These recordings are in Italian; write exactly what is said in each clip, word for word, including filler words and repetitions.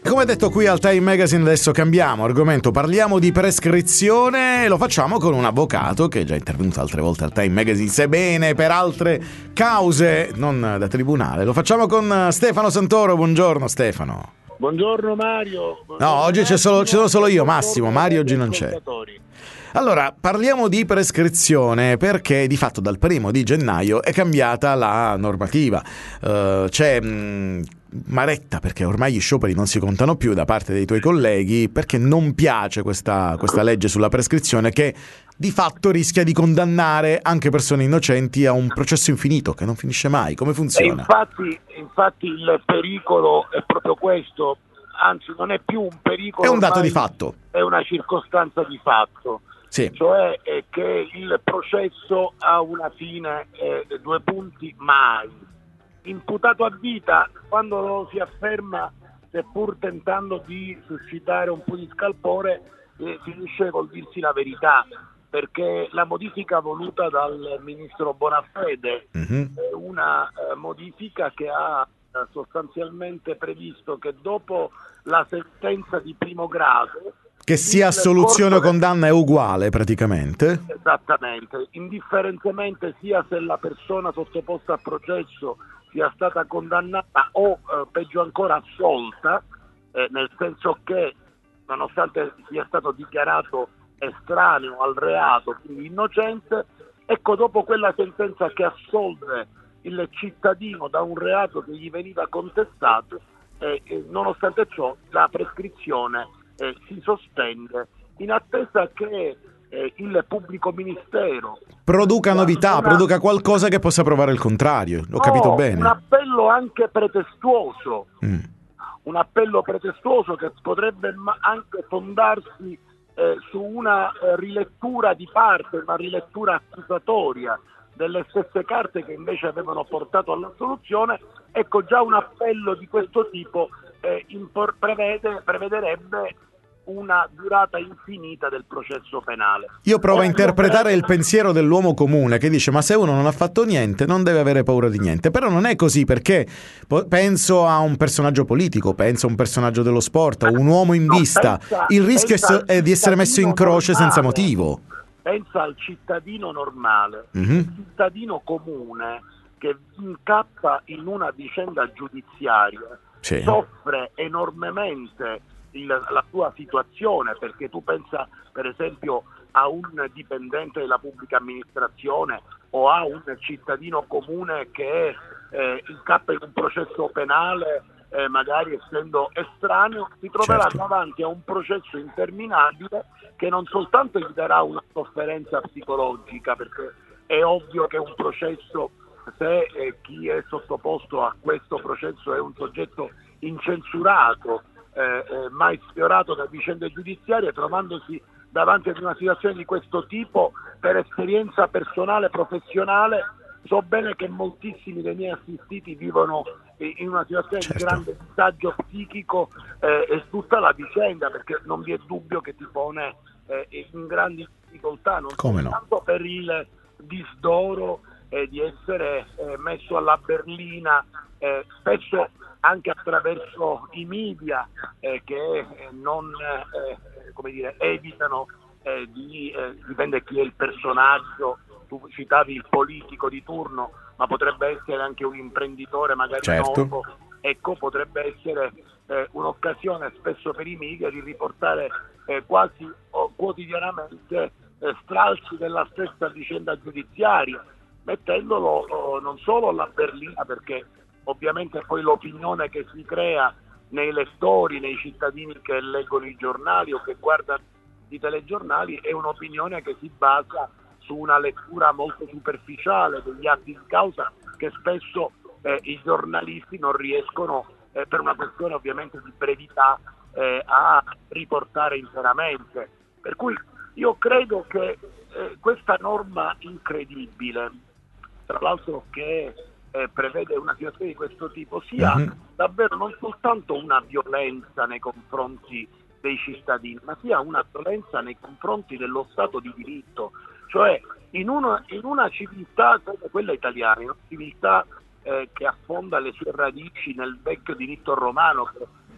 Come detto qui al Time Magazine, adesso cambiamo argomento, parliamo di prescrizione e lo facciamo con un avvocato che è già intervenuto altre volte al Time Magazine, sebbene per altre cause, non da tribunale. Lo facciamo con Stefano Santoro. Buongiorno Stefano. Buongiorno Mario. Buongiorno no, oggi Massimo, c'è solo, ci sono solo io, Massimo, Mario oggi non c'è. Ascoltatori. Allora, parliamo di prescrizione perché di fatto dal primo di gennaio è cambiata la normativa. Uh, c'è mh, Maretta, perché ormai gli scioperi non si contano più da parte dei tuoi colleghi, perché non piace questa, questa legge sulla prescrizione che di fatto rischia di condannare anche persone innocenti a un processo infinito che non finisce mai. Come funziona? E infatti, infatti il pericolo è proprio questo, anzi non è più un pericolo, è un dato ormai, di fatto. È una circostanza di fatto. Sì. Cioè è che il processo ha una fine, eh, due punti, mai. Imputato a vita, quando lo si afferma, seppur tentando di suscitare un po' di scalpore, eh, finisce col dirsi la verità, perché la modifica voluta dal ministro Bonafede mm-hmm. è una eh, modifica che ha eh, sostanzialmente previsto che dopo la sentenza di primo grado, che sia assoluzione o condanna è uguale praticamente. Esattamente, indifferentemente sia se la persona sottoposta a processo sia stata condannata o eh, peggio ancora assolta, eh, nel senso che nonostante sia stato dichiarato estraneo al reato, quindi innocente, ecco, dopo quella sentenza che assolve il cittadino da un reato che gli veniva contestato, eh, eh, nonostante ciò la prescrizione Eh, si sospende in attesa che eh, il pubblico ministero produca novità, una... produca qualcosa che possa provare il contrario. Ho no, capito bene. Un appello anche pretestuoso, mm. un appello pretestuoso che potrebbe anche fondarsi eh, su una eh, rilettura di parte, una rilettura accusatoria delle stesse carte che invece avevano portato all'assoluzione. Ecco, già un appello di questo tipo eh, impor- prevede, prevederebbe una durata infinita del processo penale. Io provo Ora, a interpretare credo... il pensiero dell'uomo comune che dice: ma se uno non ha fatto niente non deve avere paura di niente. Però non è così, perché penso a un personaggio politico, penso a un personaggio dello sport, a un uomo in no, vista. pensa, il rischio è di essere messo in croce normale, senza motivo. Pensa al cittadino normale, mm-hmm. il cittadino comune che incappa in una vicenda giudiziaria, sì. soffre enormemente il, la sua situazione, perché tu pensa per esempio a un dipendente della pubblica amministrazione o a un cittadino comune che eh, incappa in un processo penale, eh, magari essendo estraneo, si troverà certo. davanti a un processo interminabile che non soltanto gli darà una sofferenza psicologica, perché è ovvio che un processo, se eh, chi è sottoposto a questo processo è un soggetto incensurato, eh, eh, mai sfiorato da vicende giudiziarie, trovandosi davanti ad una situazione di questo tipo, per esperienza personale, professionale, so bene che moltissimi dei miei assistiti vivono in una situazione certo. di grande disagio psichico eh, e tutta la vicenda, perché non vi è dubbio che ti pone eh, in grandi difficoltà, non Come soltanto no? per il disdoro eh, di essere eh, messo alla berlina, eh, spesso anche attraverso i media eh, che eh, non eh, come dire, evitano eh, di, eh, dipende chi è il personaggio. Tu citavi il politico di turno, ma potrebbe essere anche un imprenditore magari certo. noto. Ecco, potrebbe essere eh, un'occasione spesso per i media di riportare eh, quasi o quotidianamente eh, stralci della stessa vicenda giudiziaria, mettendolo oh, non solo alla berlina, perché ovviamente poi l'opinione che si crea nei lettori, nei cittadini che leggono i giornali o che guardano i telegiornali è un'opinione che si basa su una lettura molto superficiale degli atti di causa che spesso eh, i giornalisti non riescono, eh, per una questione ovviamente di brevità, eh, a riportare interamente. Per cui io credo che eh, questa norma incredibile, tra l'altro che eh, prevede una situazione di questo tipo, sia mm-hmm. davvero non soltanto una violenza nei confronti dei cittadini, ma sia una violenza nei confronti dello Stato di diritto. Cioè in una, in una civiltà come quella italiana, in una civiltà eh, che affonda le sue radici nel vecchio diritto romano, che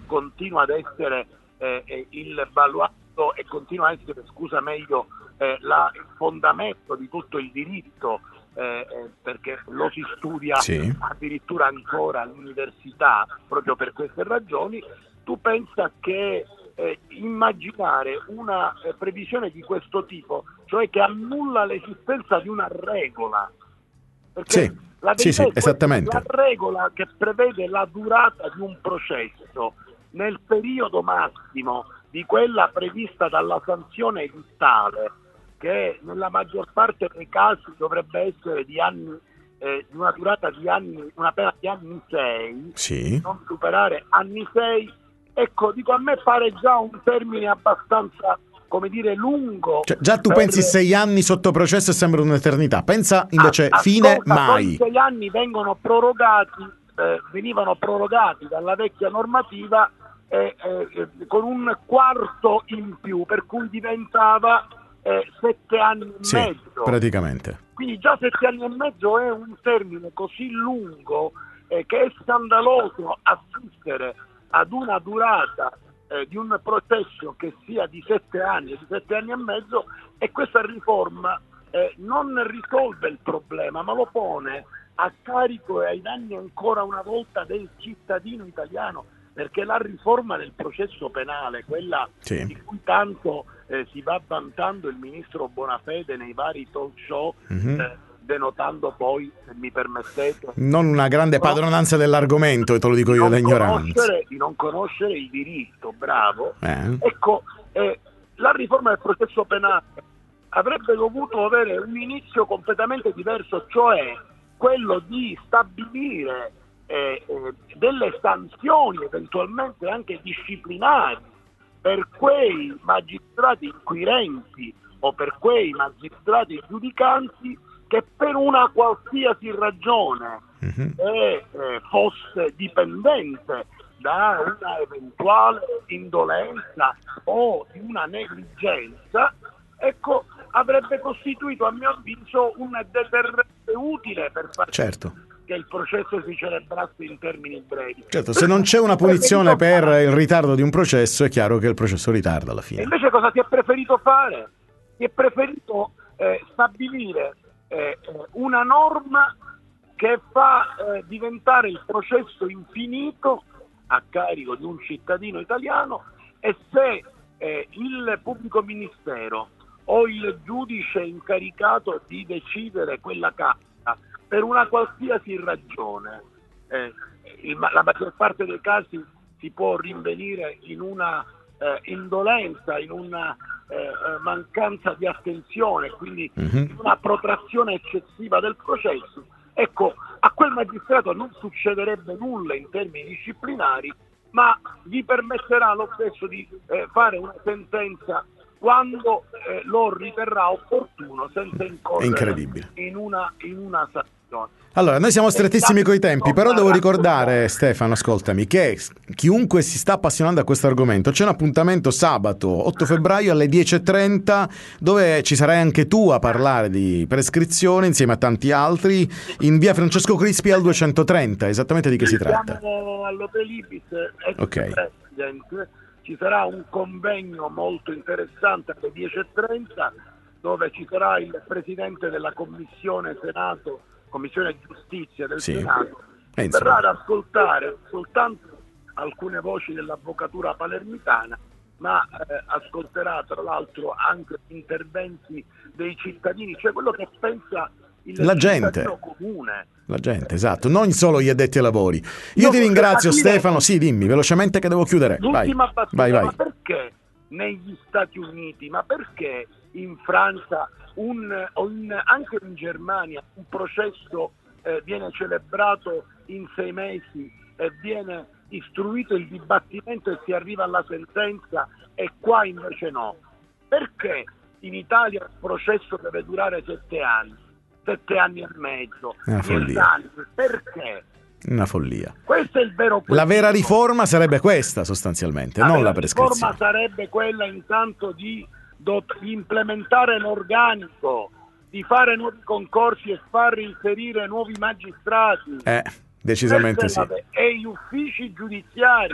continua ad essere eh, il baluardo e continua a essere, scusa meglio, eh, la, il fondamento di tutto il diritto, eh, eh, perché lo si studia sì. addirittura ancora all'università proprio per queste ragioni. Tu pensa che eh, immaginare una eh, previsione di questo tipo, cioè che annulla l'esistenza di una regola, perché sì. la sì, sì, esattamente. La regola che prevede la durata di un processo nel periodo massimo di quella prevista dalla sanzione edittale, che nella maggior parte dei casi dovrebbe essere di anni, eh, di una durata di anni, una pena di anni sei, sì. non superare anni sei, ecco, dico, a me pare già un termine abbastanza, come dire, lungo. Cioè, già tu per... pensi sei anni sotto processo e sembra un'eternità, pensa invece a, fine ascolta, mai. I sei anni vengono prorogati, eh, venivano prorogati dalla vecchia normativa eh, eh, con un quarto in più, per cui diventava eh, sette anni e sì, mezzo. Praticamente. Quindi già sette anni e mezzo è un termine così lungo eh, che è scandaloso assistere ad una durata Eh, di un processo che sia di sette anni, di sette anni e mezzo, e questa riforma eh, non risolve il problema, ma lo pone a carico e ai danni ancora una volta del cittadino italiano, perché la riforma del processo penale, quella sì. di cui tanto eh, si va vantando il ministro Bonafede nei vari talk show, mm-hmm. eh, denotando poi, se mi permettete, non una grande padronanza no, dell'argomento, e te lo dico io da ignoranza, di non conoscere il diritto, bravo. Eh. Ecco, eh, la riforma del processo penale avrebbe dovuto avere un inizio completamente diverso, cioè quello di stabilire eh, eh, delle sanzioni eventualmente anche disciplinari per quei magistrati inquirenti o per quei magistrati giudicanti che per una qualsiasi ragione mm-hmm. eh, eh, fosse dipendente da una eventuale indolenza o di una negligenza, ecco, avrebbe costituito, a mio avviso, un deterrente utile per far certo. che il processo si celebrasse in termini brevi. Certo, se non c'è una punizione per il ritardo di un processo, è chiaro che il processo ritarda alla fine. E invece cosa si è preferito fare? Si è preferito eh, stabilire eh, una norma che fa eh, diventare il processo infinito a carico di un cittadino italiano, e se eh, il pubblico ministero o il giudice incaricato di decidere quella causa per una qualsiasi ragione, eh, il, la maggior parte dei casi si può rinvenire in una eh, indolenza, in una eh, mancanza di attenzione, quindi mm-hmm. in una protrazione eccessiva del processo, ecco, a quel magistrato non succederebbe nulla in termini disciplinari, ma gli permetterà lo stesso di eh, fare una sentenza quando eh, lo riterrà opportuno, senza incorrere in una, in una sanzione. Allora, noi siamo strettissimi coi tempi, però devo ricordare, Stefano, ascoltami, che chiunque si sta appassionando a questo argomento, c'è un appuntamento sabato otto febbraio alle dieci e trenta, dove ci sarai anche tu a parlare di prescrizione insieme a tanti altri, in via Francesco Crispi al duecentotrenta. Esattamente di che si tratta? Siamo all'Hotel Ibis, ok. President. Ci sarà un convegno molto interessante alle dieci e trenta, dove ci sarà il presidente della Commissione Senato, Commissione Giustizia del sì. Senato, che verrà ad ascoltare soltanto alcune voci dell'avvocatura palermitana, ma eh, ascolterà tra l'altro anche interventi dei cittadini, cioè quello che pensa il la gente comune. La gente, esatto, non solo gli addetti ai lavori. Io, Io ti ringrazio, Stefano. Sì, dimmi velocemente che devo chiudere. L'ultima vai. vai, vai. Ma perché negli Stati Uniti, ma perché in Francia, un, o in, anche in Germania, un processo eh, viene celebrato in sei mesi e viene istruito il dibattimento e si arriva alla sentenza, e qua invece no? Perché in Italia il processo deve durare sette anni? Sette anni e mezzo, una follia. Anni. Perché? Una follia. Questo è il vero la vera riforma sarebbe questa, sostanzialmente, la non la prescrizione. La riforma sarebbe quella intanto di, di implementare l'organico, di fare nuovi concorsi e far inserire nuovi magistrati. Eh, decisamente sì. E gli uffici giudiziari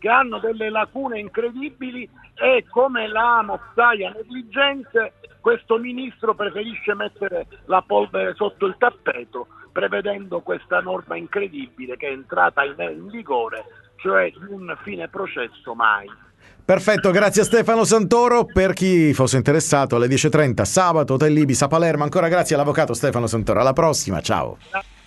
che hanno delle lacune incredibili e, come la mozzaia negligente, questo ministro preferisce mettere la polvere sotto il tappeto, prevedendo questa norma incredibile che è entrata in, in vigore, cioè di un fine processo mai. Perfetto, grazie a Stefano Santoro. Per chi fosse interessato, alle dieci e trenta sabato Hotel Ibis a Palermo. Ancora grazie all'avvocato Stefano Santoro. Alla prossima, ciao.